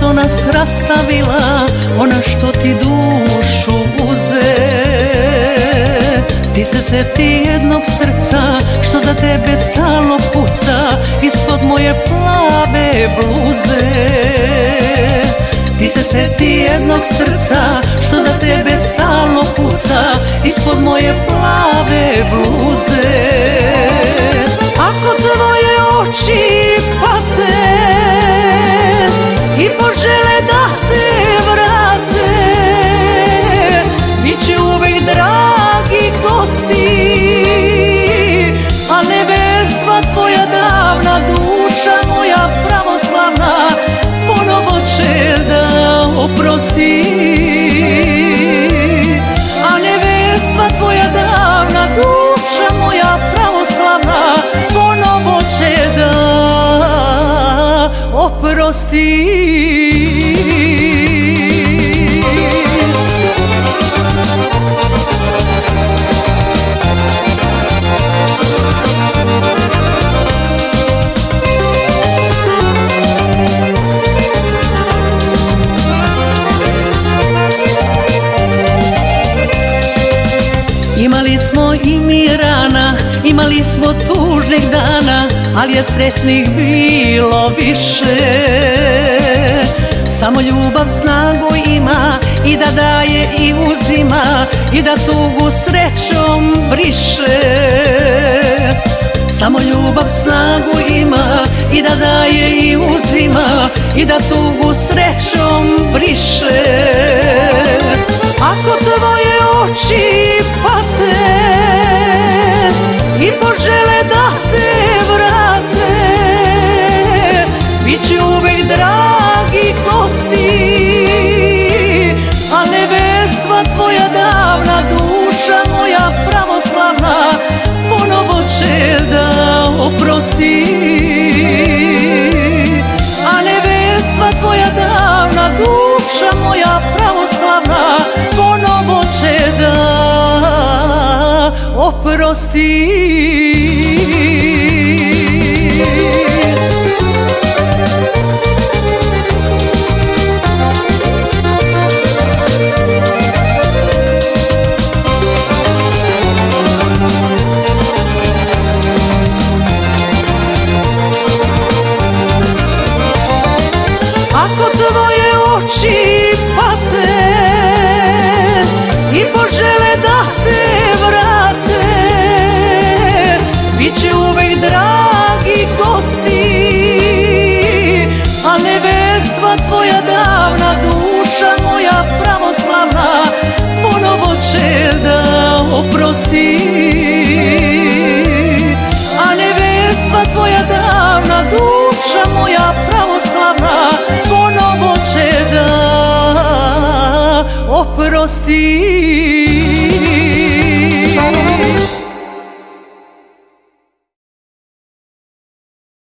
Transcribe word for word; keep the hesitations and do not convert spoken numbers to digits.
što nas rastavila, ona što ti dušu uze. Ti se sjeti jednog srca što za tebe stalno puca ispod moje plave bluze. Ti se sjeti jednog srca što za tebe stalno puca ispod moje plave bluze. Ako tvoje oči pate i požele da se vrate, bit će uvek dragi gosti, a nevestva tvoja davna, duša moja pravoslavna, ponovo će da oprosti. A nevestva tvoja davna, duša moja pravoslavna, ponovo će da oprosti. Imali smo i mi rana, imali smo tužnih dana, ali je srećnih bilo više. Samo ljubav snagu ima i da daje i uzima, i da tugu srećom briše. Samo ljubav snagu ima i da daje i uzima, i da tugu srećom briše. Ako tvoje oči pate i požele da se vrate, bit će uvek dragi gosti, a nevestva tvoja davna, duša moja pravoslavna, ponovo će da oprosti. A nevestva tvoja davna, duša moja pravoslavna, ponovo će da oprosti. Ako tvoje oči pate i požele da se vrate, bit će uvek dragi gosti, a nevestva tvoja davna, duša moja pravoslavna, ponovo će da oprosti. A nevestva tvoja davna, duša moja pravoslavna, ponovo će da oprosti.